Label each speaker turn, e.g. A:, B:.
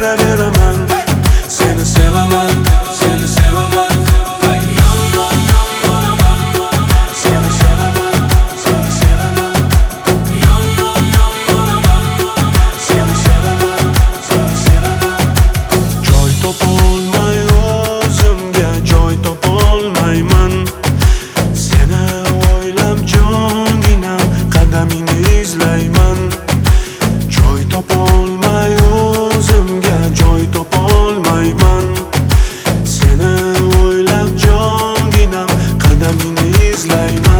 A: beraveraman. Seni sevaman, seni sevaman. Seni sevaman, seni sevaman. Seni sevaman, seni sevaman. Joy topolmay o'zimga joy topolmayman. Seni o'ylab jonginam qadamingni izlayman. Joy topolmay o'zimga joy topolmayman. Seni o'ylab jonginam qadamingni izlayman.